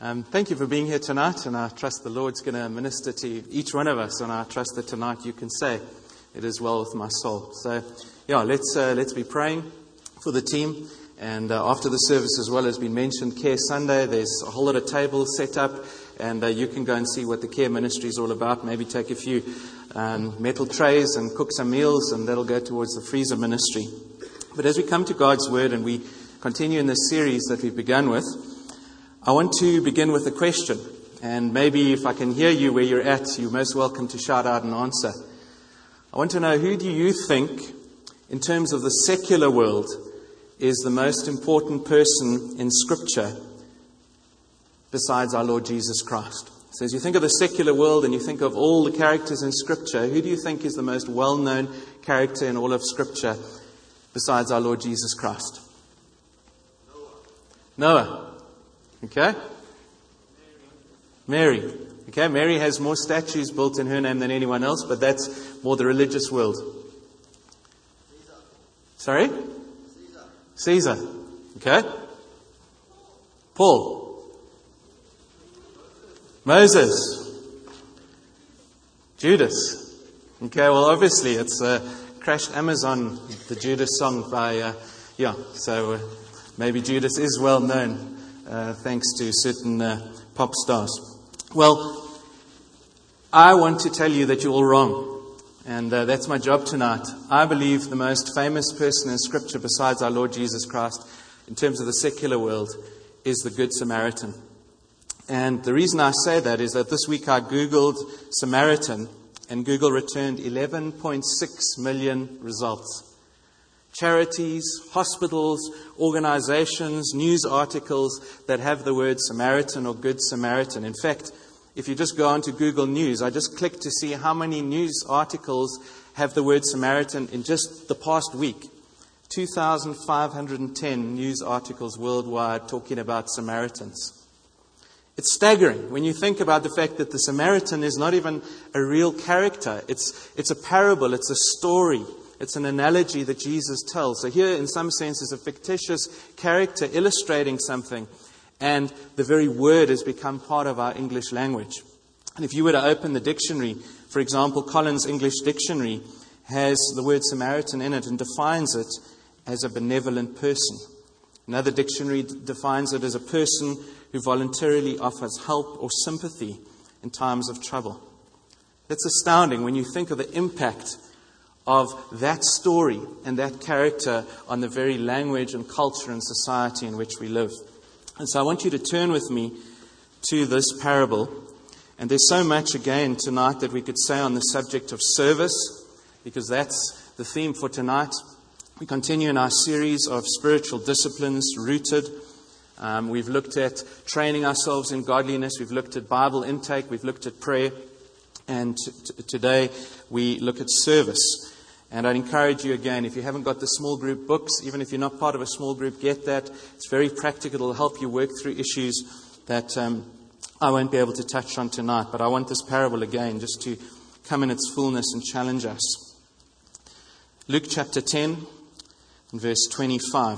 Thank you for being here tonight, and I trust the Lord's going to minister to each one of us, and I trust that tonight you can say, "It is well with my soul." So, let's be praying for the team, and after the service, as well as been mentioned, Care Sunday, there's a whole lot of tables set up, and you can go and see what the Care Ministry is all about. Maybe take a few metal trays and cook some meals, and that'll go towards the freezer ministry. But as we come to God's Word and we continue in this series that we've begun with, I want to begin with a question, and maybe if I can hear you where you're at, you're most welcome to shout out an answer. I want to know, who do you think, in terms of the secular world, is the most important person in Scripture besides our Lord Jesus Christ? So as you think of the secular world and you think of all the characters in Scripture, who do you think is the most well-known character in all of Scripture besides our Lord Jesus Christ? Noah. Okay? Mary. Okay, Mary has more statues built in her name than anyone else, but that's more the religious world. Sorry? Caesar. Okay? Paul. Moses. Judas. Okay, well obviously it's crashed Amazon, the Judas song by, so maybe Judas is well known. Thanks to certain pop stars. Well, I want to tell you that you're all wrong. And that's my job tonight. I believe the most famous person in Scripture besides our Lord Jesus Christ, in terms of the secular world, is the Good Samaritan. And the reason I say that is that this week I Googled Samaritan, and Google returned 11.6 million results. Charities, hospitals, organizations, news articles that have the word Samaritan or Good Samaritan. In fact, if you just go onto Google News, I just clicked to see how many news articles have the word Samaritan in just the past week. 2,510 news articles worldwide talking about Samaritans. It's staggering when you think about the fact that the Samaritan is not even a real character. It's a parable, it's a story. It's an analogy that Jesus tells. So here, in some sense, is a fictitious character illustrating something, and the very word has become part of our English language. And if you were to open the dictionary, for example, Collins English Dictionary has the word Samaritan in it and defines it as a benevolent person. Another dictionary defines it as a person who voluntarily offers help or sympathy in times of trouble. That's astounding when you think of the impact of that story and that character on the very language and culture and society in which we live. And so I want you to turn with me to this parable. And there's so much again tonight that we could say on the subject of service, because that's the theme for tonight. We continue in our series of spiritual disciplines, Rooted. We've looked at training ourselves in godliness. We've looked at Bible intake. We've looked at prayer. And today we look at service. And I'd encourage you again, if you haven't got the small group books, even if you're not part of a small group, get that. It's very practical. It'll help you work through issues that I won't be able to touch on tonight. But I want this parable again just to come in its fullness and challenge us. Luke chapter 10 and verse 25.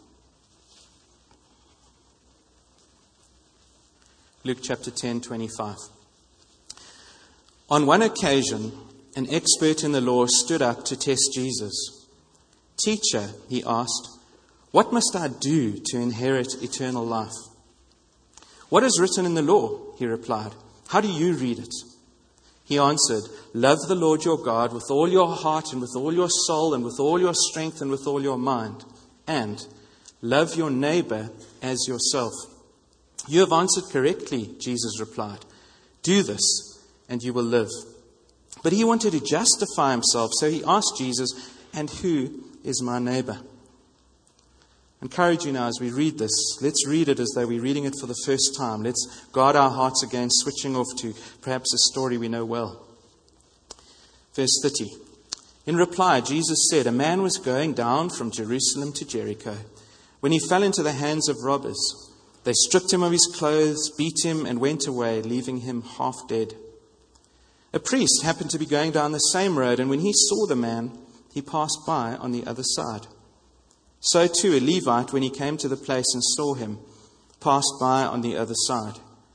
Luke chapter 10, 25. On one occasion, an expert in the law stood up to test Jesus. "Teacher," he asked, "what must I do to inherit eternal life?" "What is written in the law?" he replied. "How do you read it?" He answered, "Love the Lord your God with all your heart and with all your soul and with all your strength and with all your mind. And love your neighbor as yourself." "You have answered correctly," Jesus replied. "Do this and you will live." But he wanted to justify himself, so he asked Jesus, "And who is my neighbor?" I encourage you now as we read this, let's read it as though we're reading it for the first time. Let's guard our hearts against switching off to perhaps a story we know well. Verse 30. In reply, Jesus said, "A man was going down from Jerusalem to Jericho when he fell into the hands of robbers. They stripped him of his clothes, beat him, and went away, leaving him half dead. A priest happened to be going down the same road, and when he saw the man, he passed by on the other side. So too a Levite, when he came to the place and saw him, passed by on the other side.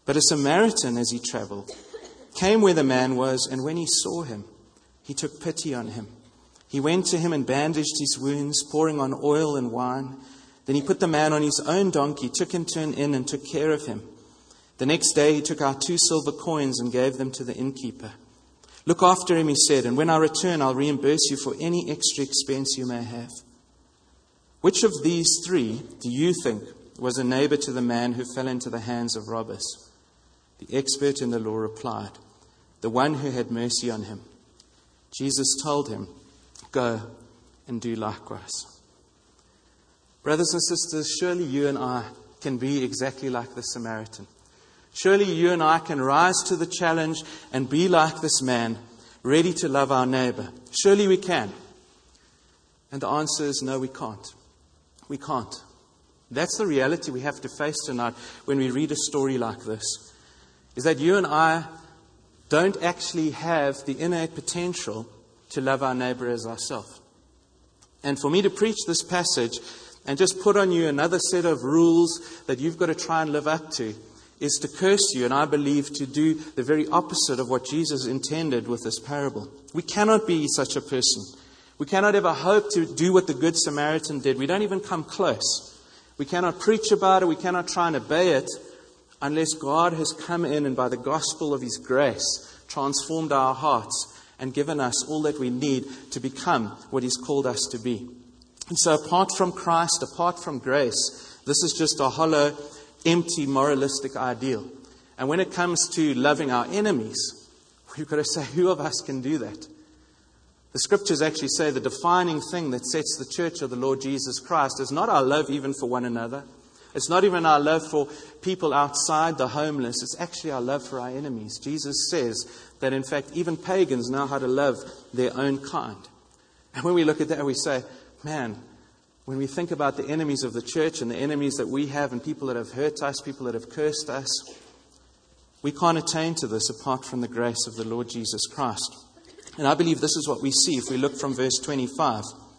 But a Samaritan, as he traveled, came where the man was, and when he saw him, he took pity on him. He went to him and bandaged his wounds, pouring on oil and wine. Then he put the man on his own donkey, took him to an inn, and took care of him. The next day he took out 2 silver coins and gave them to the innkeeper. Look after him, he said, and when I return, I'll reimburse you for any extra expense you may have. Which of these 3 do you think was a neighbor to the man who fell into the hands of robbers? The expert in the law replied, the one who had mercy on him. Jesus told him, go and do likewise. Brothers and sisters, surely you and I can be exactly like the Samaritan. Surely you and I can rise to the challenge and be like this man, ready to love our neighbor. Surely we can. And the answer is no, we can't. We can't. That's the reality we have to face tonight when we read a story like this, is that you and I don't actually have the innate potential to love our neighbor as ourselves. And for me to preach this passage and just put on you another set of rules that you've got to try and live up to is to curse you, and I believe to do the very opposite of what Jesus intended with this parable. We cannot be such a person. We cannot ever hope to do what the Good Samaritan did. We don't even come close. We cannot preach about it. We cannot try and obey it unless God has come in and by the gospel of His grace transformed our hearts and given us all that we need to become what He's called us to be. And so apart from Christ, apart from grace, this is just a hollow, empty, moralistic ideal. And when it comes to loving our enemies, we've got to say, who of us can do that? The scriptures actually say the defining thing that sets the church of the Lord Jesus Christ is not our love even for one another. It's not even our love for people outside, the homeless. It's actually our love for our enemies. Jesus says that, in fact, even pagans know how to love their own kind. And when we look at that, we say, man, when we think about the enemies of the church and the enemies that we have and people that have hurt us, people that have cursed us, we can't attain to this apart from the grace of the Lord Jesus Christ. And I believe this is what we see if we look from verse 25.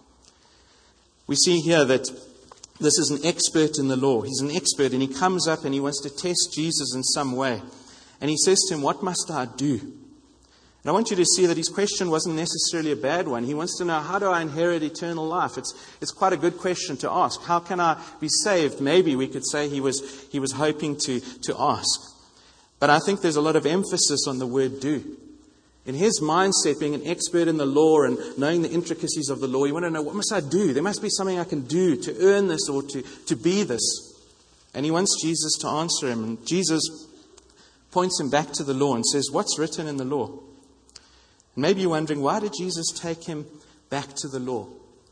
We see here that this is an expert in the law. He's an expert, and he comes up and he wants to test Jesus in some way. And he says to him, what must I do? And I want you to see that his question wasn't necessarily a bad one. He wants to know, how do I inherit eternal life? It's quite a good question to ask. How can I be saved? Maybe we could say he was hoping to ask. But I think there's a lot of emphasis on the word do. In his mindset, being an expert in the law and knowing the intricacies of the law, you want to know, what must I do? There must be something I can do to earn this or to be this. And he wants Jesus to answer him. And Jesus points him back to the law and says, what's written in the law? And maybe you're wondering, why did Jesus take him back to the law?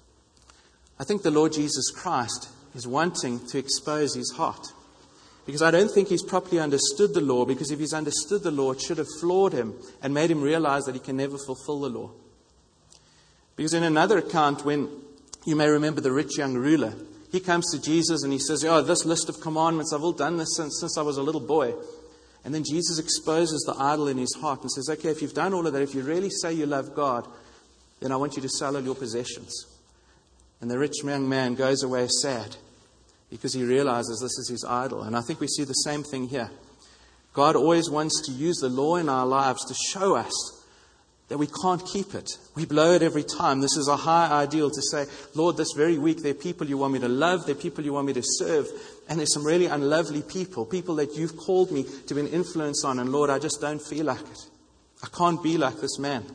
I think the Lord Jesus Christ is wanting to expose his heart. Because I don't think he's properly understood the law, because if he's understood the law, it should have floored him and made him realize that he can never fulfill the law. Because in another account, when you may remember the rich young ruler, he comes to Jesus and he says, oh, this list of commandments, I've all done this since I was a little boy. And then Jesus exposes the idol in his heart and says, okay, if you've done all of that, if you really say you love God, then I want you to sell all your possessions. And the rich young man goes away sad, because he realizes this is his idol. And I think we see the same thing here. God always wants to use the law in our lives to show us that we can't keep it. We blow it every time. This is a high ideal to say, Lord, this very week there are people you want me to love, there are people you want me to serve, and there's some really unlovely people that you've called me to be an influence on, and Lord, I just don't feel like it. I can't be like this man.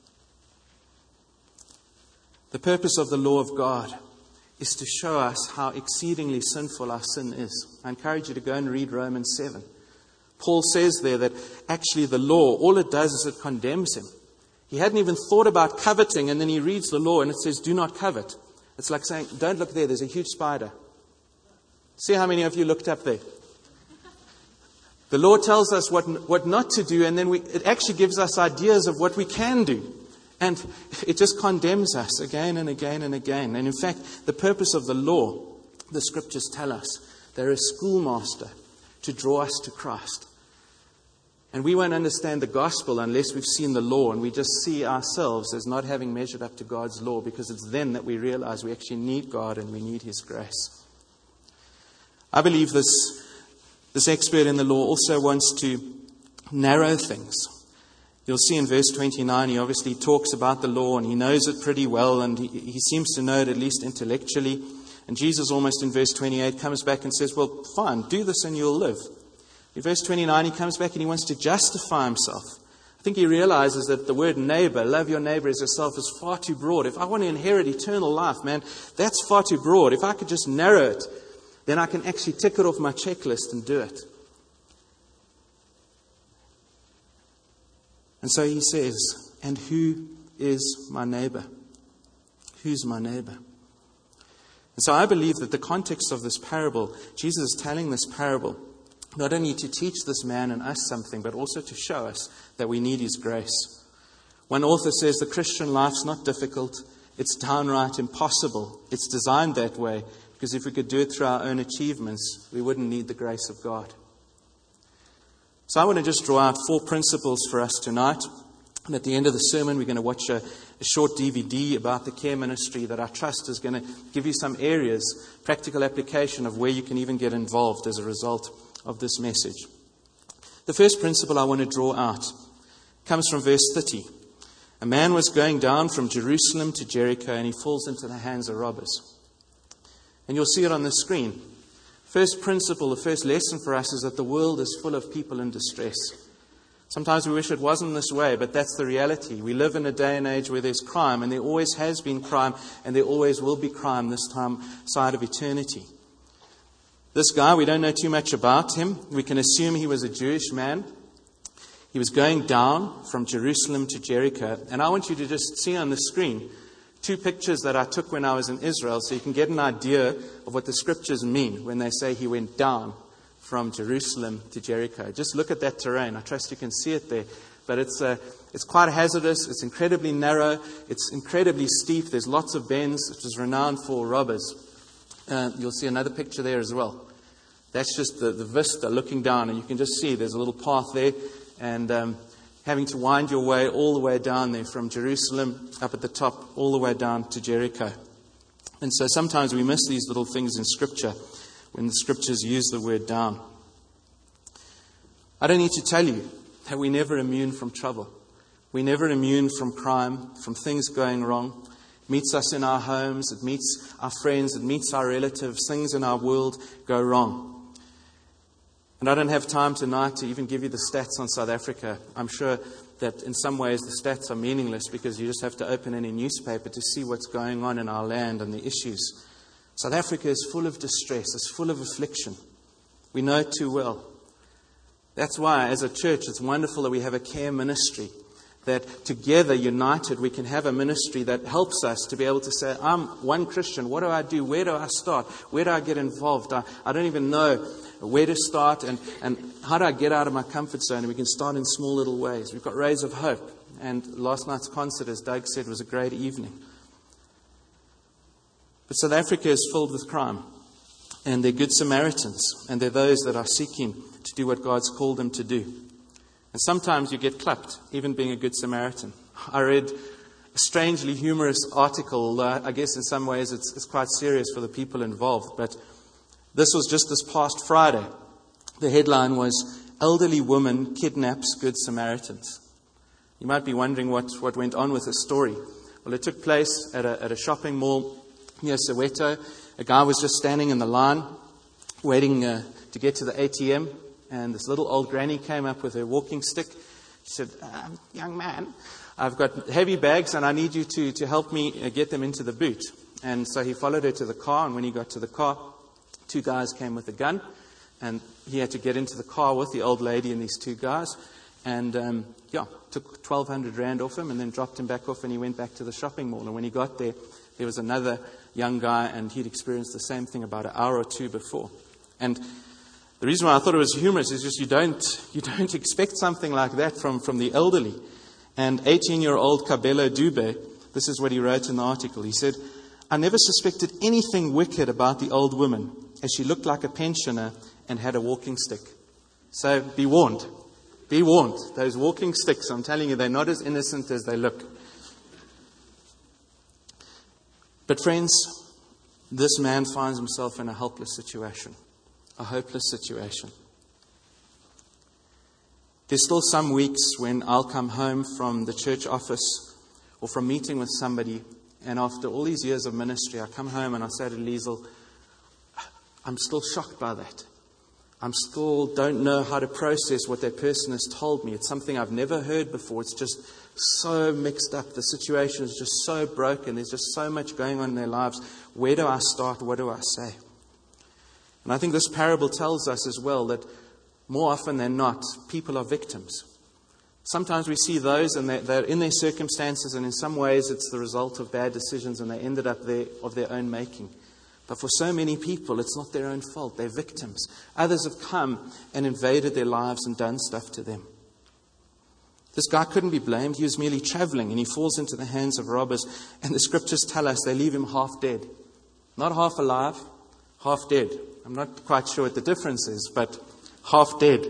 The purpose of the law of God is to show us how exceedingly sinful our sin is. I encourage you to go and read Romans 7. Paul says there that actually the law, all it does is it condemns him. He hadn't even thought about coveting, and then he reads the law and it says, do not covet. It's like saying, don't look there, there's a huge spider. See how many of you looked up there? The law tells us what not to do, and then it actually gives us ideas of what we can do. And it just condemns us again and again and again. And in fact, the purpose of the law, the scriptures tell us, they're a schoolmaster to draw us to Christ. And we won't understand the gospel unless we've seen the law, and we just see ourselves as not having measured up to God's law, because it's then that we realize we actually need God and we need His grace. I believe this This expert in the law also wants to narrow things. You'll see in verse 29, he obviously talks about the law and he knows it pretty well, and he seems to know it at least intellectually. And Jesus almost in verse 28 comes back and says, well, fine, do this and you'll live. In verse 29, he comes back and he wants to justify himself. I think he realizes that the word neighbor, love your neighbor as yourself, is far too broad. If I want to inherit eternal life, man, that's far too broad. If I could just narrow it, then I can actually tick it off my checklist and do it. And so he says, and who is my neighbor? Who's my neighbor? And so I believe that the context of this parable, Jesus is telling this parable not only to teach this man and us something, but also to show us that we need his grace. One author says the Christian life's not difficult, it's downright impossible. It's designed that way because if we could do it through our own achievements, we wouldn't need the grace of God. So I want to just draw out 4 principles for us tonight. And at the end of the sermon, we're going to watch a short DVD about the care ministry that I trust is going to give you some areas, practical application of where you can even get involved as a result of this message. The first principle I want to draw out comes from verse 30. A man was going down from Jerusalem to Jericho and he falls into the hands of robbers. And you'll see it on the screen. First principle, the first lesson for us is that the world is full of people in distress. Sometimes we wish it wasn't this way, but that's the reality. We live in a day and age where there's crime, and there always has been crime, and there always will be crime this time side of eternity. This guy, we don't know too much about him. We can assume he was a Jewish man. He was going down from Jerusalem to Jericho. And I want you to just see on the screen 2 pictures that I took when I was in Israel so you can get an idea of what the scriptures mean when they say he went down from Jerusalem to Jericho. Just look at that terrain. I trust you can see it there. But it's quite hazardous. It's incredibly narrow. It's incredibly steep. There's lots of bends, which is renowned for robbers. You'll see another picture there as well. That's just the vista looking down. And you can just see there's a little path there. And having to wind your way all the way down there from Jerusalem up at the top all the way down to Jericho. And so sometimes we miss these little things in Scripture when the Scriptures use the word down. I don't need to tell you that we're never immune from trouble. We're never immune from crime, from things going wrong. It meets us in our homes, it meets our friends, it meets our relatives. Things in our world go wrong. And I don't have time tonight to even give you the stats on South Africa. I'm sure that in some ways the stats are meaningless because you just have to open any newspaper to see what's going on in our land and the issues. South Africa is full of distress. It's full of affliction. We know it too well. That's why, as a church, it's wonderful that we have a care ministry. That together, united, we can have a ministry that helps us to be able to say, I'm one Christian. What do I do? Where do I start? Where do I get involved? I don't even know where to start and how do I get out of my comfort zone? And we can start in small little ways. We've got Rays of Hope. And last night's concert, as Doug said, was a great evening. But South Africa is filled with crime. And they're good Samaritans. And they're those that are seeking to do what God's called them to do. And sometimes you get clapped, even being a good Samaritan. I read a strangely humorous article. I guess in some ways it's quite serious for the people involved. But this was just this past Friday. The headline was, Elderly Woman Kidnaps Good Samaritans. You might be wondering what went on with this story. Well, it took place at a shopping mall near Soweto. A guy was just standing in the line, waiting to get to the ATM. And this little old granny came up with her walking stick. She said, young man, I've got heavy bags and I need you to help me get them into the boot. And so he followed her to the car. And when he got to the car, 2 guys came with a gun. And he had to get into the car with the old lady and these 2 guys. And took 1,200 rand off him and then dropped him back off and he went back to the shopping mall. And when he got there, there was another young guy and he'd experienced the same thing about an hour or 2 before. And the reason why I thought it was humorous is just you don't expect something like that from the elderly. And 18-year-old Kabelo Dube, this is what he wrote in the article. He said, I never suspected anything wicked about the old woman, as she looked like a pensioner and had a walking stick. So be warned. Be warned. Those walking sticks, I'm telling you, they're not as innocent as they look. But friends, this man finds himself in a helpless situation. A hopeless situation. There's still some weeks when I'll come home from the church office or from meeting with somebody, and after all these years of ministry, I come home and I say to Liesl, I'm still shocked by that. I'm still don't know how to process what that person has told me. It's something I've never heard before. It's just so mixed up. The situation is just so broken. There's just so much going on in their lives. Where do I start? What do I say? And I think this parable tells us as well that more often than not, people are victims. Sometimes we see those and they're in their circumstances, and in some ways it's the result of bad decisions and they ended up there of their own making. But for so many people, it's not their own fault. They're victims. Others have come and invaded their lives and done stuff to them. This guy couldn't be blamed. He was merely traveling, and he falls into the hands of robbers. And the scriptures tell us they leave him half dead. Not half alive, half dead. I'm not quite sure what the difference is, but half dead.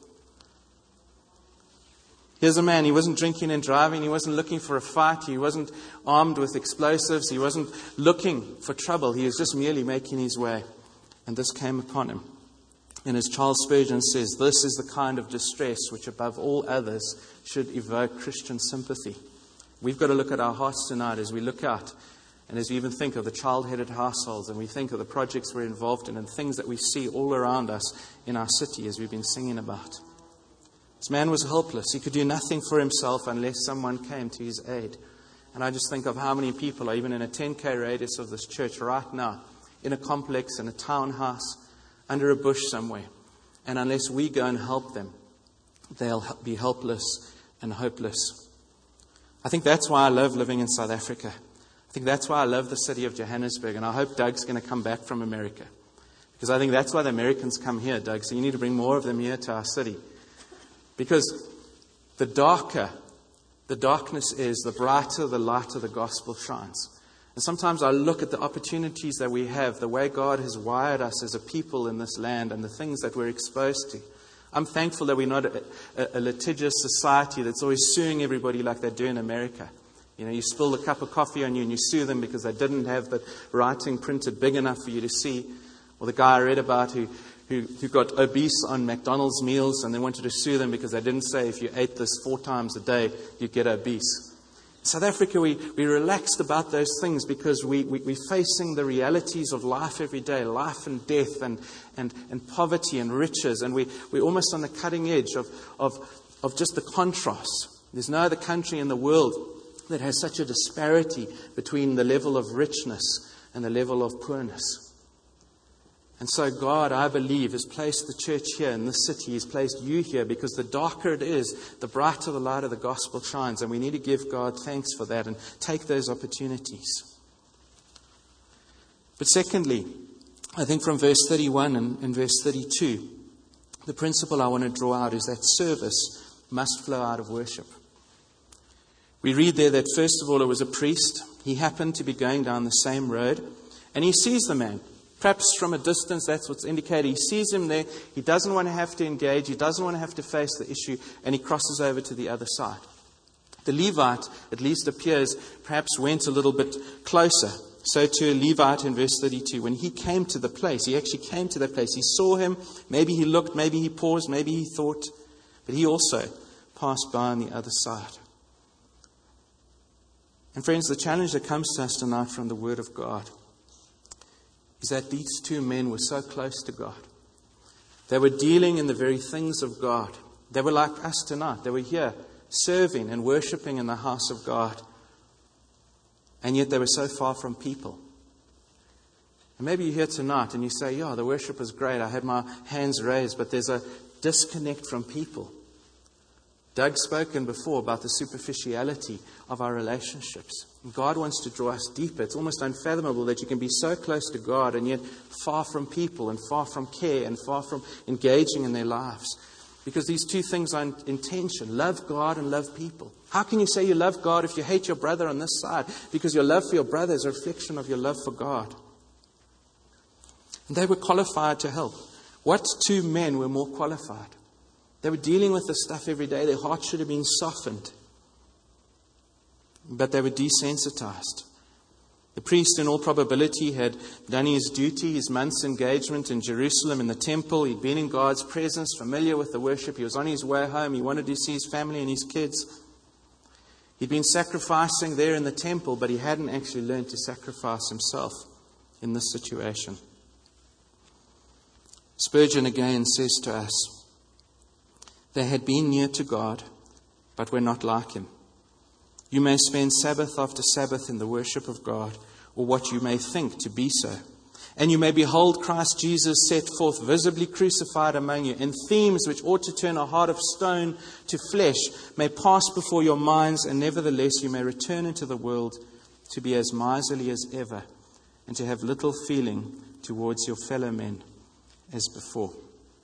Here's a man, he wasn't drinking and driving, he wasn't looking for a fight, he wasn't armed with explosives, he wasn't looking for trouble, he was just merely making his way. And this came upon him. And as Charles Spurgeon says, this is the kind of distress which above all others should evoke Christian sympathy. We've got to look at our hearts tonight as we look out, and as we even think of the child-headed households, and we think of the projects we're involved in and things that we see all around us in our city as we've been singing about. This man was helpless. He could do nothing for himself unless someone came to his aid. And I just think of how many people are even in a 10K radius of this church right now, in a complex, in a townhouse, under a bush somewhere. And unless we go and help them, they'll be helpless and hopeless. I think that's why I love living in South Africa. I think that's why I love the city of Johannesburg. And I hope Doug's going to come back from America. Because I think that's why the Americans come here, Doug. So you need to bring more of them here to our city. Because the darker the darkness is, the brighter the light of the gospel shines. And sometimes I look at the opportunities that we have, the way God has wired us as a people in this land, and the things that we're exposed to. I'm thankful that we're not a litigious society that's always suing everybody like they do in America. You know, you spill a cup of coffee on you and you sue them because they didn't have the writing printed big enough for you to see. Or the guy I read about who got obese on McDonald's meals and they wanted to sue them because they didn't say if you ate this 4 times a day, you'd get obese. In South Africa, we relaxed about those things because we're facing the realities of life every day, life and death and poverty and riches. And we're almost on the cutting edge of just the contrast. There's no other country in the world that has such a disparity between the level of richness and the level of poorness. And so God, I believe, has placed the church here in this city. He's placed you here because the darker it is, the brighter the light of the gospel shines. And we need to give God thanks for that and take those opportunities. But secondly, I think from verse 31 and verse 32, the principle I want to draw out is that service must flow out of worship. We read there that first of all it was a priest. He happened to be going down the same road and he sees the man. Perhaps from a distance, that's what's indicated. He sees him there. He doesn't want to have to engage. He doesn't want to have to face the issue. And he crosses over to the other side. The Levite, at least appears, perhaps went a little bit closer. So to a Levite in verse 32, when he came to the place, he actually came to that place. He saw him. Maybe he looked. Maybe he paused. Maybe he thought. But he also passed by on the other side. And friends, the challenge that comes to us tonight from the Word of God is that these two men were so close to God. They were dealing in the very things of God. They were like us tonight. They were here serving and worshipping in the house of God. And yet they were so far from people. And maybe you're here tonight and you say, yeah, the worship was great. I had my hands raised, but there's a disconnect from people. Doug's spoken before about the superficiality of our relationships. God wants to draw us deeper. It's almost unfathomable that you can be so close to God and yet far from people and far from care and far from engaging in their lives. Because these two things are in tension. Love God and love people. How can you say you love God if you hate your brother on this side? Because your love for your brother is a reflection of your love for God. And they were qualified to help. What two men were more qualified? They were dealing with this stuff every day. Their hearts should have been softened. But they were desensitized. The priest, in all probability, had done his duty, his month's engagement in Jerusalem in the temple. He'd been in God's presence, familiar with the worship. He was on his way home. He wanted to see his family and his kids. He'd been sacrificing there in the temple, but he hadn't actually learned to sacrifice himself in this situation. Spurgeon again says to us, they had been near to God, but were not like him. You may spend Sabbath after Sabbath in the worship of God, or what you may think to be so. And you may behold Christ Jesus set forth visibly crucified among you, and themes which ought to turn a heart of stone to flesh may pass before your minds, and nevertheless you may return into the world to be as miserly as ever, and to have little feeling towards your fellow men as before.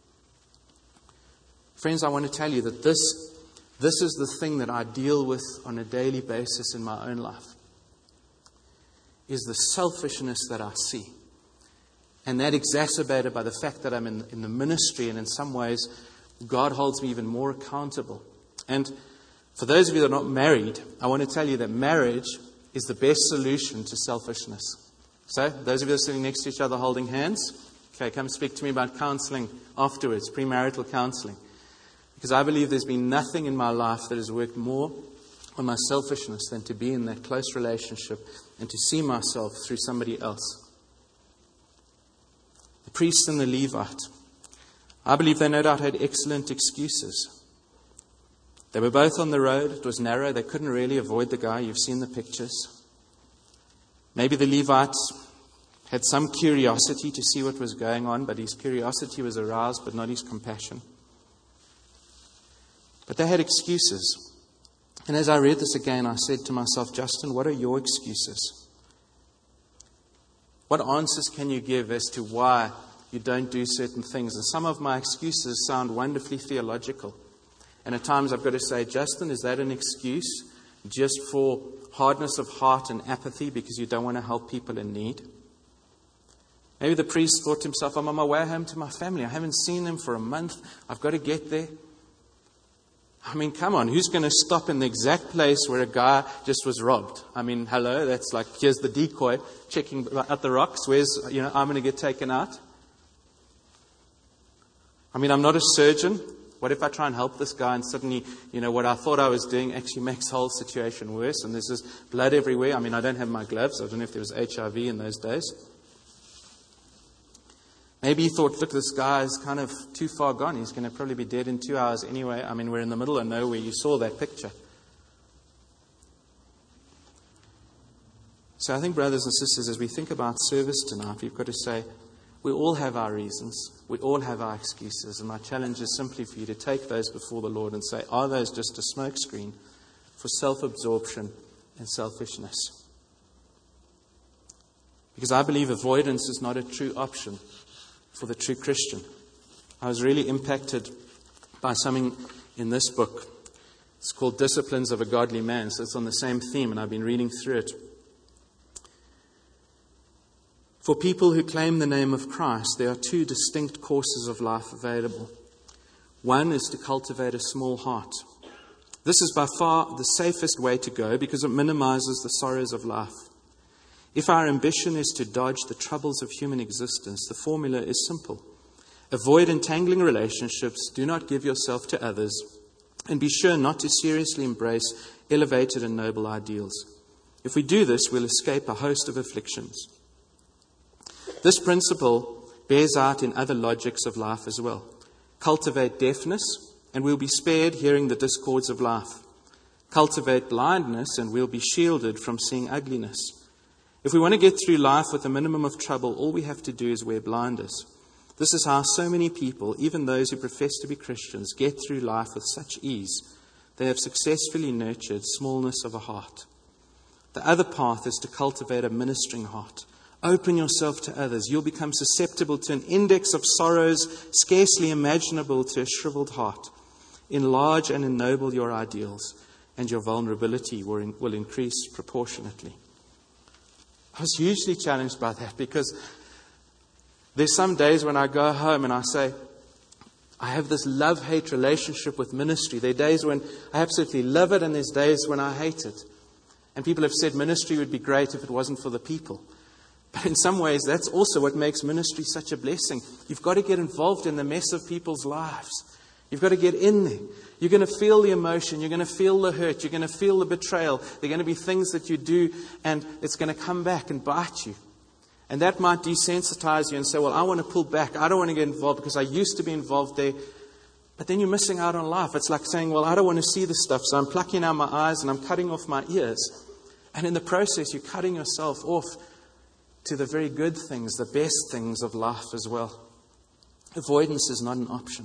Friends, I want to tell you that this is the thing that I deal with on a daily basis in my own life, is the selfishness that I see. And that exacerbated by the fact that I'm in the ministry, and in some ways, God holds me even more accountable. And for those of you that are not married, I want to tell you that marriage is the best solution to selfishness. So, those of you that are sitting next to each other holding hands, okay, come speak to me about counseling afterwards, premarital counseling. Because I believe there's been nothing in my life that has worked more on my selfishness than to be in that close relationship and to see myself through somebody else. The priest and the Levite, I believe they no doubt had excellent excuses. They were both on the road. It was narrow. They couldn't really avoid the guy. You've seen the pictures. Maybe the Levite had some curiosity to see what was going on, but his curiosity was aroused, but not his compassion. But they had excuses. And as I read this again, I said to myself, Justin, what are your excuses? What answers can you give as to why you don't do certain things? And some of my excuses sound wonderfully theological. And at times I've got to say, Justin, is that an excuse just for hardness of heart and apathy because you don't want to help people in need? Maybe the priest thought to himself, I'm on my way home to my family. I haven't seen them for a month. I've got to get there. I mean, come on, who's going to stop in the exact place where a guy just was robbed? I mean, hello, that's like, here's the decoy checking out the rocks. Where's, I'm going to get taken out? I mean, I'm not a surgeon. What if I try and help this guy and suddenly, what I thought I was doing actually makes the whole situation worse and there's this blood everywhere? I mean, I don't have my gloves. I don't know if there was HIV in those days. Maybe he thought, look, this guy is kind of too far gone. He's going to probably be dead in 2 hours anyway. I mean, we're in the middle of nowhere. You saw that picture. So I think, brothers and sisters, as we think about service tonight, we've got to say, we all have our reasons. We all have our excuses. And my challenge is simply for you to take those before the Lord and say, are those just a smokescreen for self-absorption and selfishness? Because I believe avoidance is not a true option for the true Christian. I was really impacted by something in this book. It's called Disciplines of a Godly Man. So it's on the same theme, and I've been reading through it. For people who claim the name of Christ, there are two distinct courses of life available. One is to cultivate a small heart. This is by far the safest way to go because it minimizes the sorrows of life. If our ambition is to dodge the troubles of human existence, the formula is simple. Avoid entangling relationships, do not give yourself to others, and be sure not to seriously embrace elevated and noble ideals. If we do this, we'll escape a host of afflictions. This principle bears out in other logics of life as well. Cultivate deafness, and we'll be spared hearing the discords of life. Cultivate blindness, and we'll be shielded from seeing ugliness. If we want to get through life with a minimum of trouble, all we have to do is wear blinders. This is how so many people, even those who profess to be Christians, get through life with such ease. They have successfully nurtured smallness of a heart. The other path is to cultivate a ministering heart. Open yourself to others. You'll become susceptible to an index of sorrows scarcely imaginable to a shriveled heart. Enlarge and ennoble your ideals, and your vulnerability will increase proportionately. I was hugely challenged by that because there's some days when I go home and I say, I have this love-hate relationship with ministry. There are days when I absolutely love it and there's days when I hate it. And people have said ministry would be great if it wasn't for the people. But in some ways, that's also what makes ministry such a blessing. You've got to get involved in the mess of people's lives. You've got to get in there. You're going to feel the emotion. You're going to feel the hurt. You're going to feel the betrayal. There are going to be things that you do, and it's going to come back and bite you. And that might desensitize you and say, well, I want to pull back. I don't want to get involved because I used to be involved there. But then you're missing out on life. It's like saying, well, I don't want to see this stuff, so I'm plucking out my eyes and I'm cutting off my ears. And in the process, you're cutting yourself off to the very good things, the best things of life as well. Avoidance is not an option.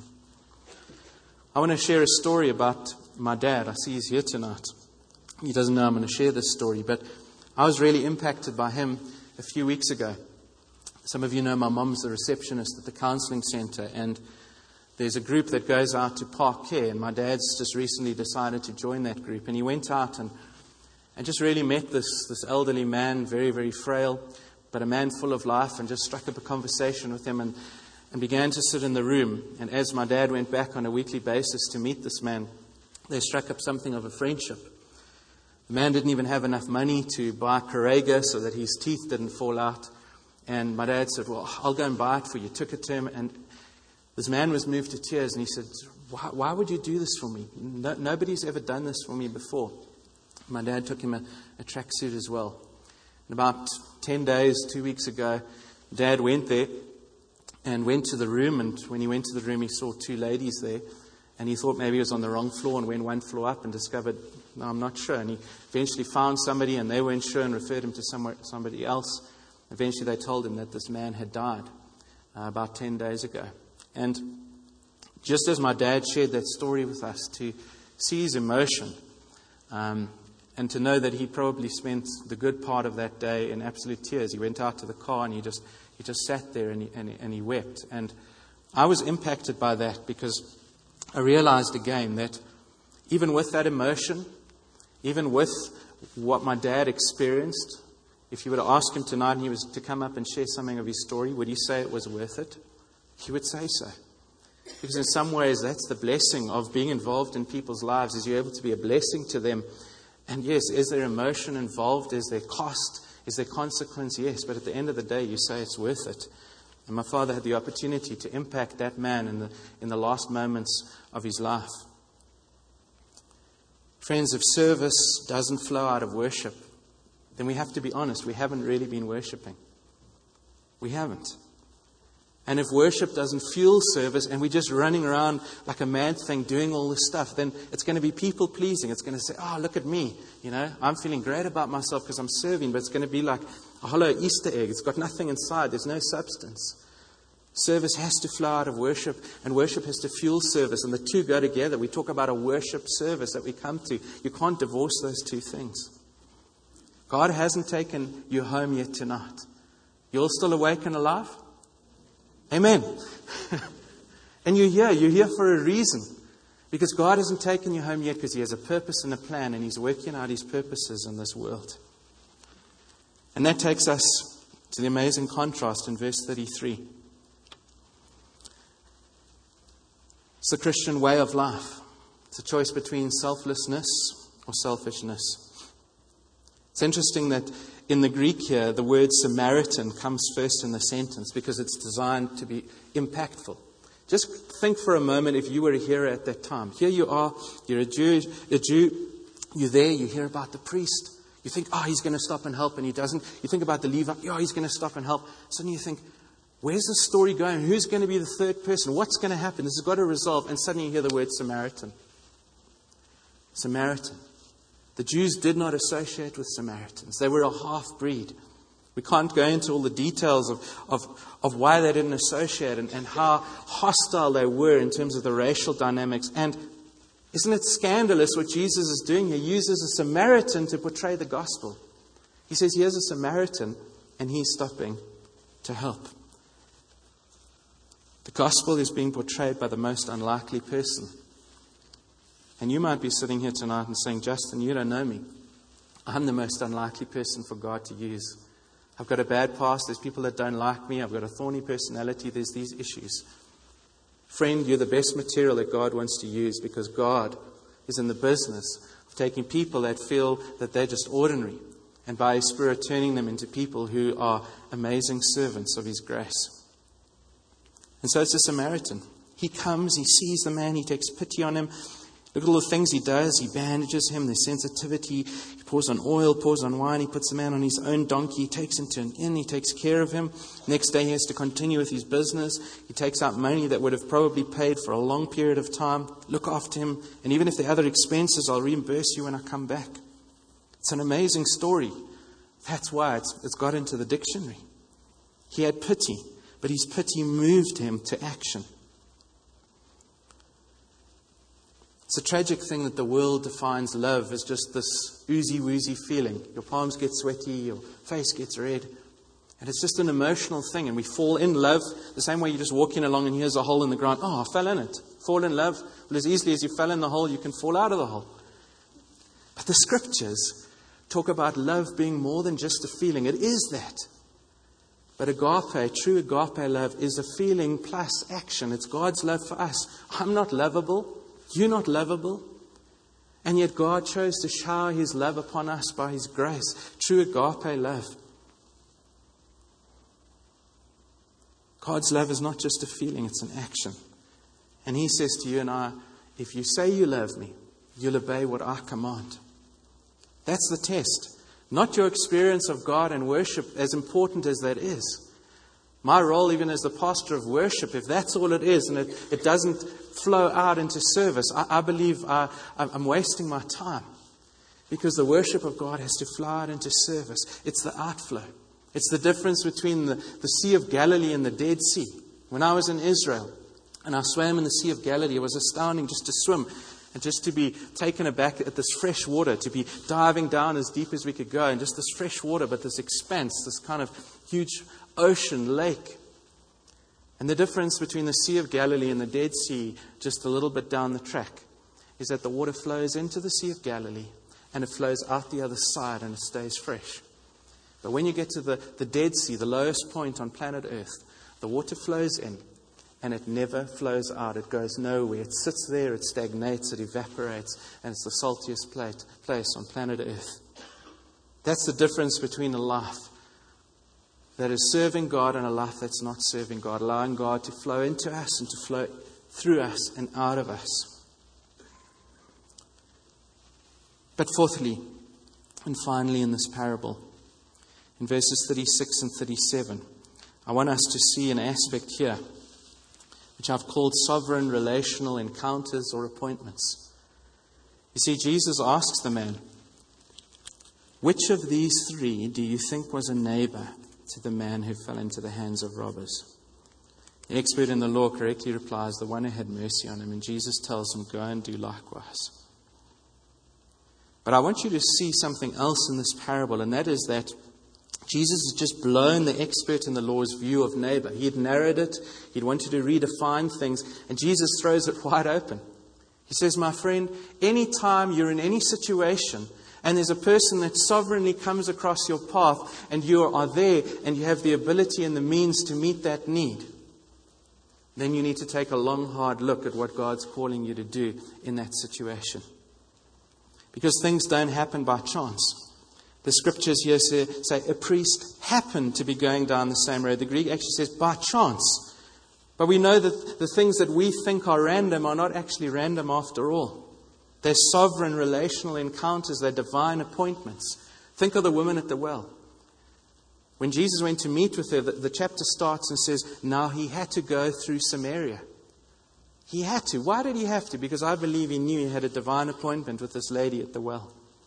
I want to share a story about my dad. I see he's here tonight. He doesn't know I'm going to share this story, but I was really impacted by him a few weeks ago. Some of you know my mom's the receptionist at the counselling centre, and there's a group that goes out to park care, and my dad's just recently decided to join that group. And he went out and just really met this elderly man, very, very frail, but a man full of life, and just struck up a conversation with him and began to sit in the room. And as my dad went back on a weekly basis to meet this man, they struck up something of a friendship. The man didn't even have enough money to buy Corega so that his teeth didn't fall out. And my dad said, well, I'll go and buy it for you. Took it to him, and this man was moved to tears, and he said, why would you do this for me? Nobody's ever done this for me before. My dad took him a tracksuit as well. And about 10 days, 2 weeks ago, Dad went there and went to the room. And when he went to the room, he saw two ladies there. And he thought maybe he was on the wrong floor and went one floor up and discovered, no, I'm not sure. And he eventually found somebody, and they weren't sure, and referred him to somebody else. Eventually they told him that this man had died about 10 days ago. And just as my dad shared that story with us, to see his emotion, and to know that he probably spent the good part of that day in absolute tears. He went out to the car and he just sat there and he wept. And I was impacted by that, because I realized again that even with that emotion, even with what my dad experienced, if you were to ask him tonight and he was to come up and share something of his story, would he say it was worth it? He would say so. Because in some ways, that's the blessing of being involved in people's lives, is you're able to be a blessing to them. And yes, is there emotion involved? Is there cost? Is there consequence? Yes, but at the end of the day, you say it's worth it. And my father had the opportunity to impact that man in the last moments of his life. Friends, if service doesn't flow out of worship, then we have to be honest, we haven't really been worshiping. We haven't. And if worship doesn't fuel service and we're just running around like a mad thing doing all this stuff, then it's going to be people-pleasing. It's going to say, oh, look at me. I'm feeling great about myself because I'm serving. But it's going to be like a hollow Easter egg. It's got nothing inside. There's no substance. Service has to flow out of worship, and worship has to fuel service. And the two go together. We talk about a worship service that we come to. You can't divorce those two things. God hasn't taken you home yet tonight. You're still awake and alive? Amen. And you're here for a reason. Because God hasn't taken you home yet, because He has a purpose and a plan, and He's working out His purposes in this world. And that takes us to the amazing contrast in verse 33. It's the Christian way of life. It's a choice between selflessness or selfishness. It's interesting that in the Greek here, the word Samaritan comes first in the sentence because it's designed to be impactful. Just think for a moment if you were a hearer at that time. Here you are, you're a Jew, you're there, you hear about the priest. You think, oh, he's going to stop and help, and he doesn't. You think about the Levite, oh, he's going to stop and help. Suddenly you think, where's the story going? Who's going to be the third person? What's going to happen? This has got to resolve. And suddenly you hear the word Samaritan. Samaritan. The Jews did not associate with Samaritans. They were a half-breed. We can't go into all the details of why they didn't associate and how hostile they were in terms of the racial dynamics. And isn't it scandalous what Jesus is doing? He uses a Samaritan to portray the gospel. He says, here's a Samaritan, and he's stopping to help. The gospel is being portrayed by the most unlikely person. And you might be sitting here tonight and saying, Justin, you don't know me. I'm the most unlikely person for God to use. I've got a bad past. There's people that don't like me. I've got a thorny personality. There's these issues. Friend, you're the best material that God wants to use, because God is in the business of taking people that feel that they're just ordinary, and by His Spirit turning them into people who are amazing servants of His grace. And so it's a Samaritan. He comes, he sees the man, he takes pity on him. Look at all the things he does. He bandages him, there's sensitivity. He pours on oil, pours on wine. He puts the man on his own donkey. He takes him to an inn. He takes care of him. Next day he has to continue with his business. He takes out money that would have probably paid for a long period of time. Look after him. And even if there are other expenses, I'll reimburse you when I come back. It's an amazing story. That's why it's got into the dictionary. He had pity, but his pity moved him to action. It's a tragic thing that the world defines love as just this oozy-woozy feeling. Your palms get sweaty, your face gets red. And it's just an emotional thing. And we fall in love the same way you're just walking along and here's a hole in the ground. Oh, I fell in it. Fall in love. Well, as easily as you fell in the hole, you can fall out of the hole. But the Scriptures talk about love being more than just a feeling. It is that. But agape, true agape love, is a feeling plus action. It's God's love for us. I'm not lovable. You're not lovable. And yet God chose to shower His love upon us by His grace. True agape love. God's love is not just a feeling, it's an action. And He says to you and I, if you say you love me, you'll obey what I command. That's the test. Not your experience of God and worship, as important as that is. My role, even as the pastor of worship, if that's all it is and it doesn't flow out into service, I believe I'm wasting my time. Because the worship of God has to flow out into service. It's the outflow. It's the difference between the Sea of Galilee and the Dead Sea. When I was in Israel and I swam in the Sea of Galilee, it was astounding just to swim and just to be taken aback at this fresh water, to be diving down as deep as we could go, and just this fresh water, but this expanse, this kind of huge ocean, lake. And the difference between the Sea of Galilee and the Dead Sea, just a little bit down the track, is that the water flows into the Sea of Galilee and it flows out the other side and it stays fresh. But when you get to the Dead Sea, the lowest point on planet Earth, the water flows in and it never flows out. It goes nowhere. It sits there, it stagnates, it evaporates, and it's the saltiest place on planet Earth. That's the difference between a life that is serving God and a life that's not serving God, allowing God to flow into us and to flow through us and out of us. But fourthly, and finally in this parable, in verses 36 and 37, I want us to see an aspect here which I've called sovereign relational encounters or appointments. You see, Jesus asks the man, which of these three do you think was a neighbor to the man who fell into the hands of robbers? The expert in the law correctly replies, the one who had mercy on him. And Jesus tells him, go and do likewise. But I want you to see something else in this parable, and that is that Jesus has just blown the expert in the law's view of neighbor. He had narrowed it. He'd wanted to redefine things. And Jesus throws it wide open. He says, my friend, any time you're in any situation and there's a person that sovereignly comes across your path and you are there and you have the ability and the means to meet that need, then you need to take a long, hard look at what God's calling you to do in that situation. Because things don't happen by chance. The Scriptures here say a priest happened to be going down the same road. The Greek actually says by chance. But we know that the things that we think are random are not actually random after all. They're sovereign relational encounters. They're divine appointments. Think of the woman at the well. When Jesus went to meet with her, the chapter starts and says, now he had to go through Samaria. He had to. Why did he have to? Because I believe he knew he had a divine appointment with this lady at the well.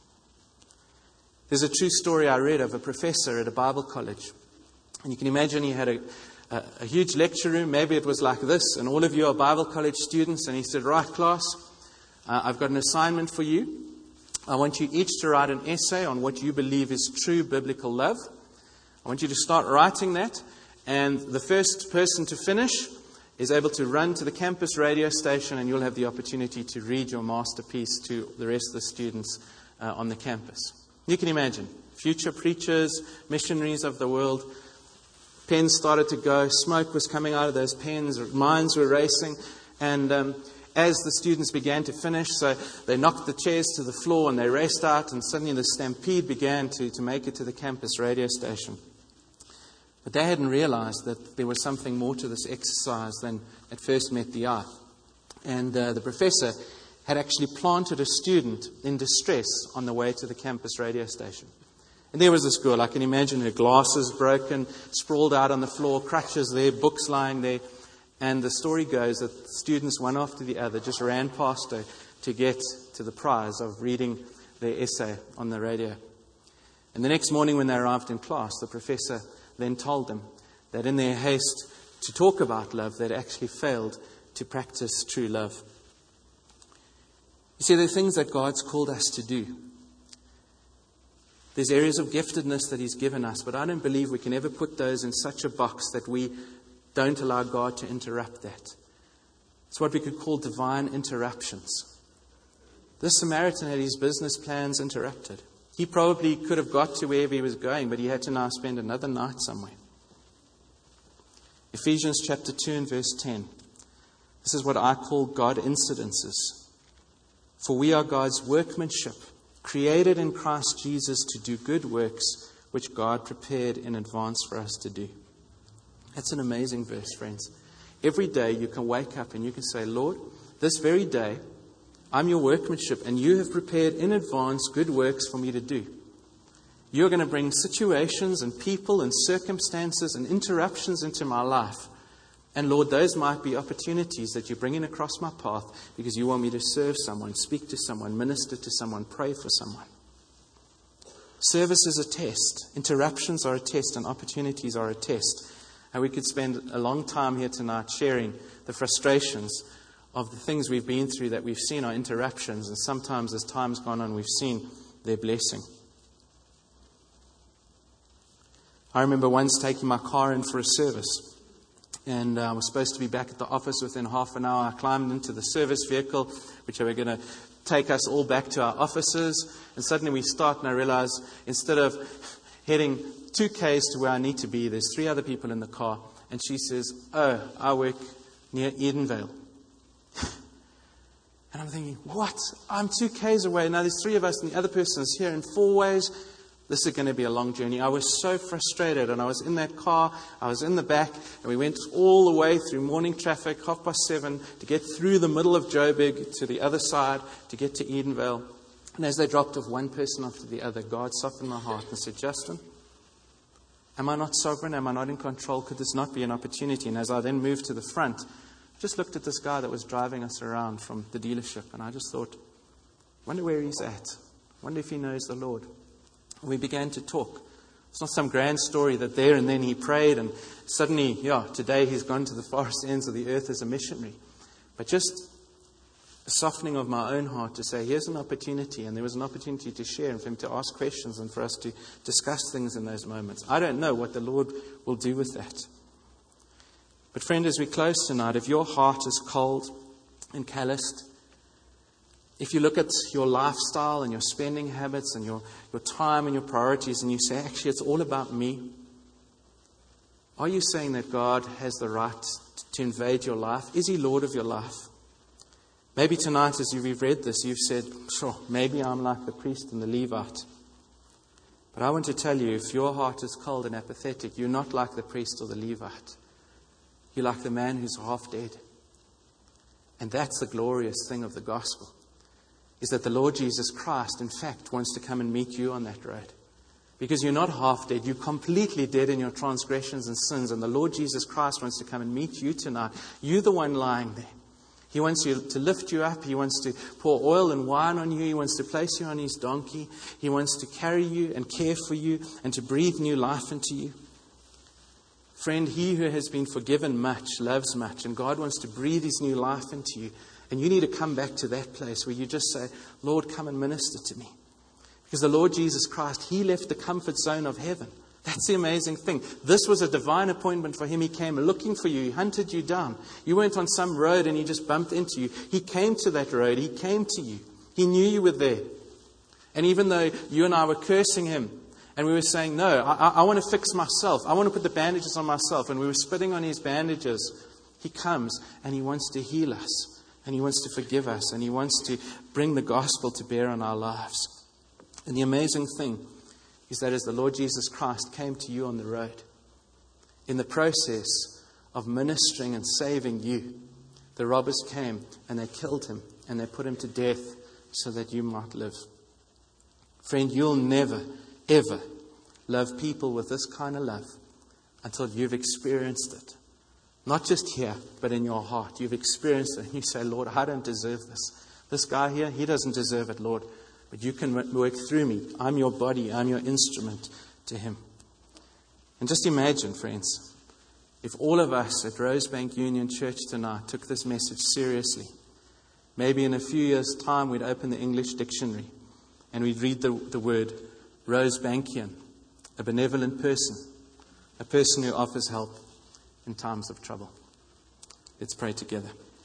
There's a true story I read of a professor at a Bible college. And you can imagine he had a huge lecture room. Maybe it was like this. And all of you are Bible college students. And he said, right, class, I've got an assignment for you. I want you each to write an essay on what you believe is true biblical love. I want you to start writing that. And the first person to finish is able to run to the campus radio station, and you'll have the opportunity to read your masterpiece to the rest of the students on the campus. You can imagine, future preachers, missionaries of the world, pens started to go, smoke was coming out of those pens, minds were racing, and as the students began to finish, so they knocked the chairs to the floor and they raced out, and suddenly the stampede began to make it to the campus radio station. But they hadn't realized that there was something more to this exercise than at first met the eye. And the professor had actually planted a student in distress on the way to the campus radio station. And there was this girl, I can imagine her glasses broken, sprawled out on the floor, crutches there, books lying there. And the story goes that students, one after the other, just ran past her to get to the prize of reading their essay on the radio. And the next morning when they arrived in class, the professor then told them that in their haste to talk about love, they'd actually failed to practice true love. You see, there are things that God's called us to do. There's areas of giftedness that He's given us, but I don't believe we can ever put those in such a box that we don't allow God to interrupt that. It's what we could call divine interruptions. This Samaritan had his business plans interrupted. He probably could have got to wherever he was going, but he had to now spend another night somewhere. Ephesians chapter 2 and verse 10. This is what I call God incidences. For we are God's workmanship, created in Christ Jesus to do good works, which God prepared in advance for us to do. That's an amazing verse, friends. Every day you can wake up and you can say, Lord, this very day, I'm your workmanship, and you have prepared in advance good works for me to do. You're going to bring situations and people and circumstances and interruptions into my life. And Lord, those might be opportunities that you're bringing across my path because you want me to serve someone, speak to someone, minister to someone, pray for someone. Service is a test. Interruptions are a test, and opportunities are a test. And we could spend a long time here tonight sharing the frustrations of the things we've been through that we've seen are interruptions, and sometimes as time's gone on, we've seen their blessing. I remember once taking my car in for a service, and I was supposed to be back at the office within half an hour. I climbed into the service vehicle, which were going to take us all back to our offices, and suddenly we start, and I realize instead of heading 2 Ks to where I need to be, there's 3 other people in the car, and she says, oh, I work near Edenvale. And I'm thinking, what? I'm 2 Ks away. Now there's 3 of us and the other person is here in 4 ways. This is going to be a long journey. I was so frustrated, and I was in that car. I was in the back, and we went all the way through morning traffic, 7:30, to get through the middle of Joburg to the other side, to get to Edenvale. And as they dropped off one person after the other, God softened my heart and said, Justin, am I not sovereign? Am I not in control? Could this not be an opportunity? And as I then moved to the front, I just looked at this guy that was driving us around from the dealership, and I just thought, wonder where he's at. Wonder if he knows the Lord. And we began to talk. It's not some grand story that there and then he prayed and suddenly, today he's gone to the forest ends of the earth as a missionary. But just a softening of my own heart to say, here's an opportunity, and there was an opportunity to share and for him to ask questions and for us to discuss things in those moments. I don't know what the Lord will do with that. But friend, as we close tonight, if your heart is cold and calloused, if you look at your lifestyle and your spending habits and your time and your priorities and you say, actually, it's all about me, are you saying that God has the right to invade your life? Is He Lord of your life? Maybe tonight as you've read this, you've said, sure, maybe I'm like the priest and the Levite. But I want to tell you, if your heart is cold and apathetic, you're not like the priest or the Levite. You're like the man who's half dead. And that's the glorious thing of the gospel, is that the Lord Jesus Christ, in fact, wants to come and meet you on that road. Because you're not half dead, you're completely dead in your transgressions and sins. And the Lord Jesus Christ wants to come and meet you tonight. You're the one lying there. He wants you to lift you up. He wants to pour oil and wine on you. He wants to place you on His donkey. He wants to carry you and care for you and to breathe new life into you. Friend, he who has been forgiven much loves much, and God wants to breathe His new life into you. And you need to come back to that place where you just say, Lord, come and minister to me. Because the Lord Jesus Christ, He left the comfort zone of heaven. That's the amazing thing. This was a divine appointment for Him. He came looking for you. He hunted you down. You weren't on some road and He just bumped into you. He came to that road. He came to you. He knew you were there. And even though you and I were cursing Him, and we were saying, no, I want to fix myself. I want to put the bandages on myself. And we were spitting on His bandages. He comes and He wants to heal us. And He wants to forgive us. And He wants to bring the gospel to bear on our lives. And the amazing thing is that as the Lord Jesus Christ came to you on the road, in the process of ministering and saving you, the robbers came and they killed Him and they put Him to death so that you might live. Friend, you'll never, ever love people with this kind of love until you've experienced it. Not just here, but in your heart. You've experienced it and you say, Lord, I don't deserve this. This guy here, he doesn't deserve it, Lord. But you can work through me. I'm your body. I'm your instrument to Him. And just imagine, friends, if all of us at Rosebank Union Church tonight took this message seriously. Maybe in a few years' time we'd open the English dictionary and we'd read the word Rosebankian, a benevolent person, a person who offers help in times of trouble. Let's pray together.